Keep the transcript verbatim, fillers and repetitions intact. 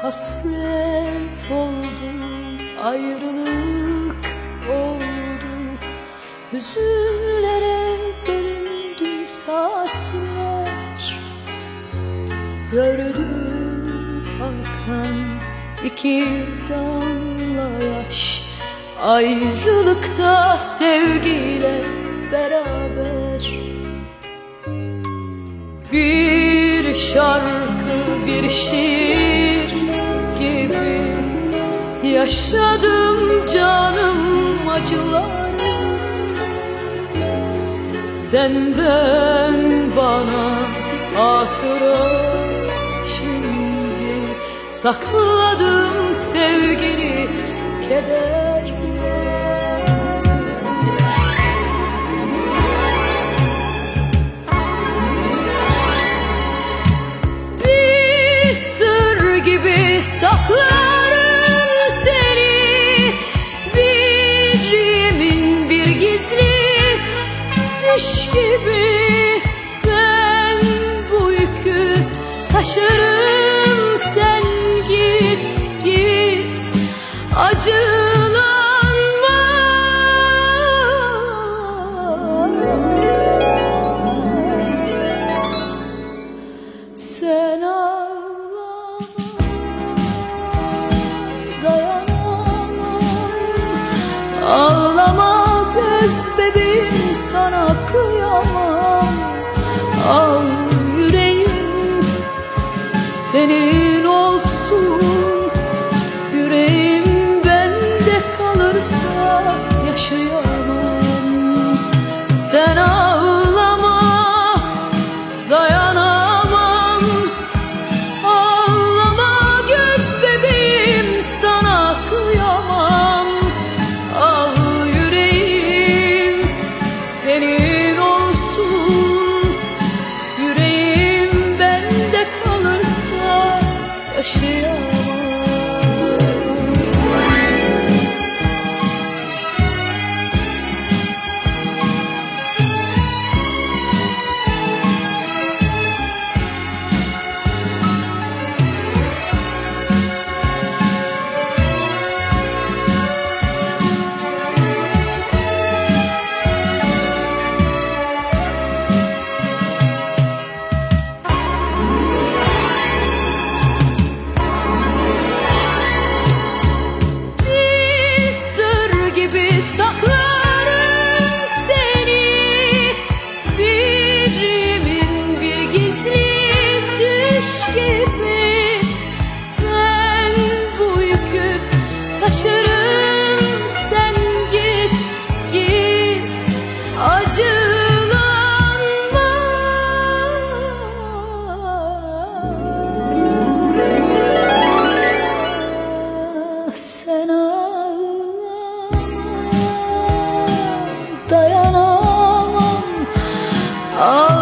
hasret oldu, ayrılık oldu, hüzünlere bölündü saatler. Gördüm akan iki damla yaş, ayrılıkta sevgiyle beraber. Bir şarkı, bir şiir gibi yaşadım canım acıları. Senden bana hatıra, şimdi sakladım sevgili keder. Bir sır gibi saklarım seni, vicrimin bir gizli düş gibi. Ben bu yükü taşırım, sen git git, acılanma. Sen ağlama, dayanamam. Ağlama göz bebeğim, sana kıyamam. Al yüreğim senin olsun, yüreğim bende kalırsa yaşayamam. Sen ağlama, dayanamam. Ağlama göz bebeğim, sana kıyamam. Al yüreğim senin olsun, yüreğim bende kalırsa yaşayamam. Saklarım seni, vicrimin bir gizli düş gibi. Ben bu yükü taşırım, sen git git, acılanma. Sen dayanamam.